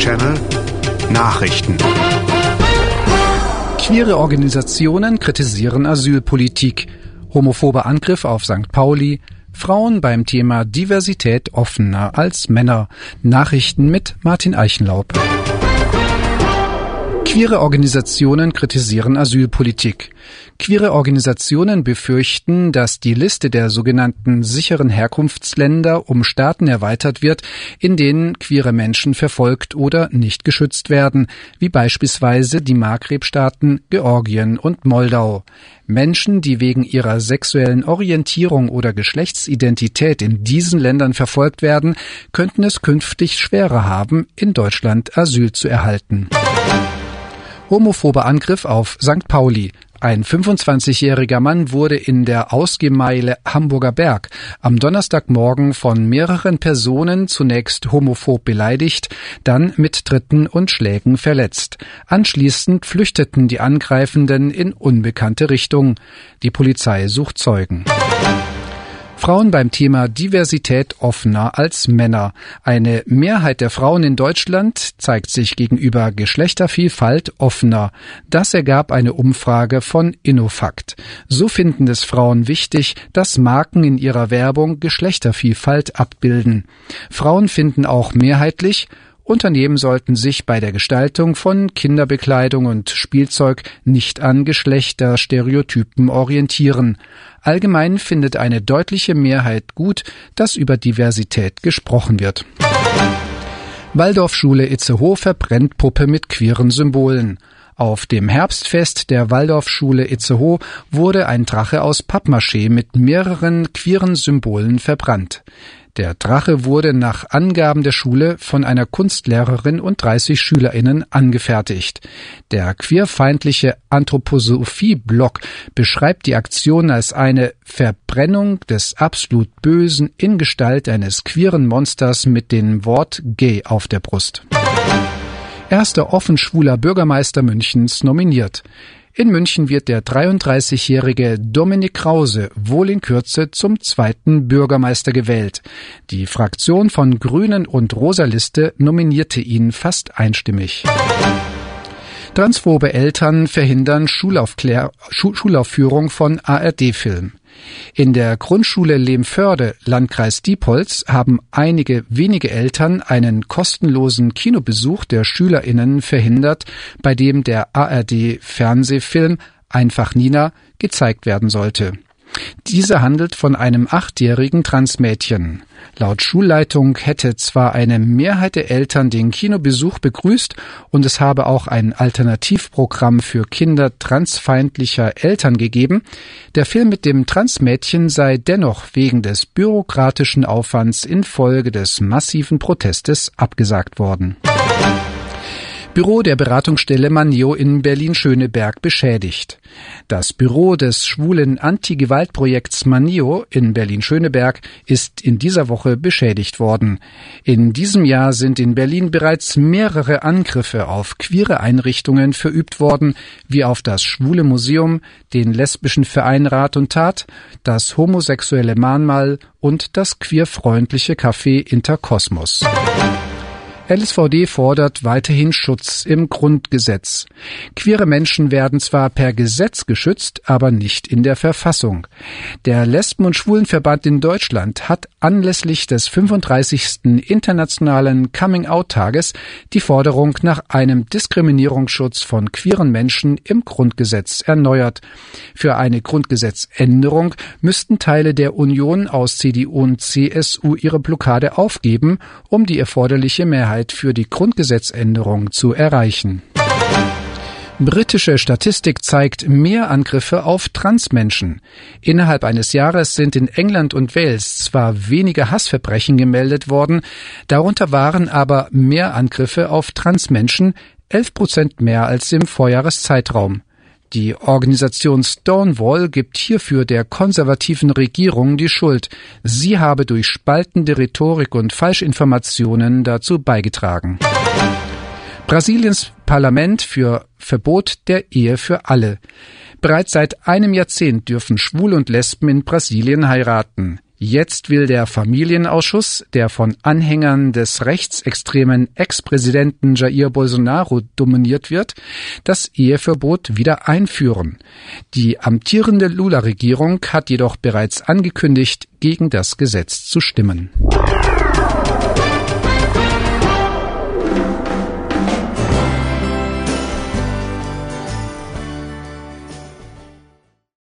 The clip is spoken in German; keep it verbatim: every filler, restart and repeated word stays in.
Channel Nachrichten. Queere Organisationen kritisieren Asylpolitik. Homophober Angriff auf Sankt Pauli. Frauen beim Thema Diversität offener als Männer. Nachrichten mit Martin Eichenlaub. Queere Organisationen kritisieren Asylpolitik. Queere Organisationen befürchten, dass die Liste der sogenannten sicheren Herkunftsländer um Staaten erweitert wird, in denen queere Menschen verfolgt oder nicht geschützt werden, wie beispielsweise die Maghreb-Staaten Georgien und Moldau. Menschen, die wegen ihrer sexuellen Orientierung oder Geschlechtsidentität in diesen Ländern verfolgt werden, könnten es künftig schwerer haben, in Deutschland Asyl zu erhalten. Homophober Angriff auf Sankt Pauli. Ein fünfundzwanzigjähriger Mann wurde in der Ausgehmeile Hamburger Berg am Donnerstagmorgen von mehreren Personen zunächst homophob beleidigt, dann mit Tritten und Schlägen verletzt. Anschließend flüchteten die Angreifenden in unbekannte Richtung. Die Polizei sucht Zeugen. Frauen beim Thema Diversität offener als Männer. Eine Mehrheit der Frauen in Deutschland zeigt sich gegenüber Geschlechtervielfalt offener. Das ergab eine Umfrage von Innofakt. So finden es Frauen wichtig, dass Marken in ihrer Werbung Geschlechtervielfalt abbilden. Frauen finden auch mehrheitlich, Unternehmen sollten sich bei der Gestaltung von Kinderbekleidung und Spielzeug nicht an Geschlechterstereotypen orientieren. Allgemein findet eine deutliche Mehrheit gut, dass über Diversität gesprochen wird. Waldorfschule Itzehoe verbrennt Puppe mit queeren Symbolen. Auf dem Herbstfest der Waldorfschule Itzehoe wurde ein Drache aus Pappmaché mit mehreren queeren Symbolen verbrannt. Der Drache wurde nach Angaben der Schule von einer Kunstlehrerin und dreißig SchülerInnen angefertigt. Der queerfeindliche Anthroposophie-Blog beschreibt die Aktion als eine Verbrennung des absolut Bösen in Gestalt eines queeren Monsters mit dem Wort Gay auf der Brust. Erster offen schwuler Bürgermeister Münchens nominiert. In München wird der dreiunddreißigjährige Dominik Krause wohl in Kürze zum zweiten Bürgermeister gewählt. Die Fraktion von Grünen und Rosa Liste nominierte ihn fast einstimmig. Transphobe Eltern verhindern Schulaufklär- Schu- Schulaufführung von A R D-Film. In der Grundschule Lehmförde, Landkreis Diepholz, haben einige wenige Eltern einen kostenlosen Kinobesuch der SchülerInnen verhindert, bei dem der A R D-Fernsehfilm Einfach Nina gezeigt werden sollte. Dieser handelt von einem achtjährigen Transmädchen. Laut Schulleitung hätte zwar eine Mehrheit der Eltern den Kinobesuch begrüßt und es habe auch ein Alternativprogramm für Kinder transfeindlicher Eltern gegeben, der Film mit dem Transmädchen sei dennoch wegen des bürokratischen Aufwands infolge des massiven Protestes abgesagt worden. Büro der Beratungsstelle Manio in Berlin-Schöneberg beschädigt. Das Büro des schwulen Anti-Gewalt-Projekts Manio in Berlin-Schöneberg ist in dieser Woche beschädigt worden. In diesem Jahr sind in Berlin bereits mehrere Angriffe auf queere Einrichtungen verübt worden, wie auf das Schwule Museum, den lesbischen Verein Rat und Tat, das homosexuelle Mahnmal und das queerfreundliche Café Interkosmos. L S V D fordert weiterhin Schutz im Grundgesetz. Queere Menschen werden zwar per Gesetz geschützt, aber nicht in der Verfassung. Der Lesben- und Schwulenverband in Deutschland hat anlässlich des fünfunddreißigsten Internationalen Coming-out-Tages die Forderung nach einem Diskriminierungsschutz von queeren Menschen im Grundgesetz erneuert. Für eine Grundgesetzänderung müssten Teile der Union aus C D U und C S U ihre Blockade aufgeben, um die erforderliche Mehrheit für die Grundgesetzänderung zu erreichen. Britische Statistik zeigt mehr Angriffe auf Transmenschen. Innerhalb eines Jahres sind in England und Wales zwar weniger Hassverbrechen gemeldet worden, darunter waren aber mehr Angriffe auf Transmenschen, elf Prozent mehr als im Vorjahreszeitraum. Die Organisation Stonewall gibt hierfür der konservativen Regierung die Schuld. Sie habe durch spaltende Rhetorik und Falschinformationen dazu beigetragen. Brasiliens Parlament für Verbot der Ehe für alle. Bereits seit einem Jahrzehnt dürfen Schwule und Lesben in Brasilien heiraten. Jetzt will der Familienausschuss, der von Anhängern des rechtsextremen Ex-Präsidenten Jair Bolsonaro dominiert wird, das Eheverbot wieder einführen. Die amtierende Lula-Regierung hat jedoch bereits angekündigt, gegen das Gesetz zu stimmen.